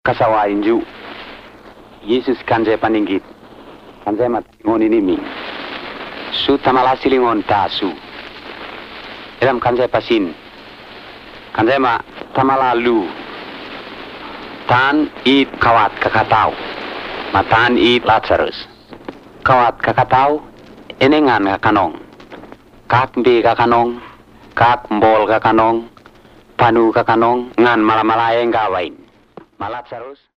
kasawain ju Yesus kanjay paningit kanjay matingon inimi su tamala silingon tasu eram kanjay pasin kanjay ma tamala lu tan it kawat kakatau matan it Lazarus kawat kakatau enengan kakanong kak mbi kakanong kak mbol kakanong panu kakanong ngan malamalayeng gawain Lazarus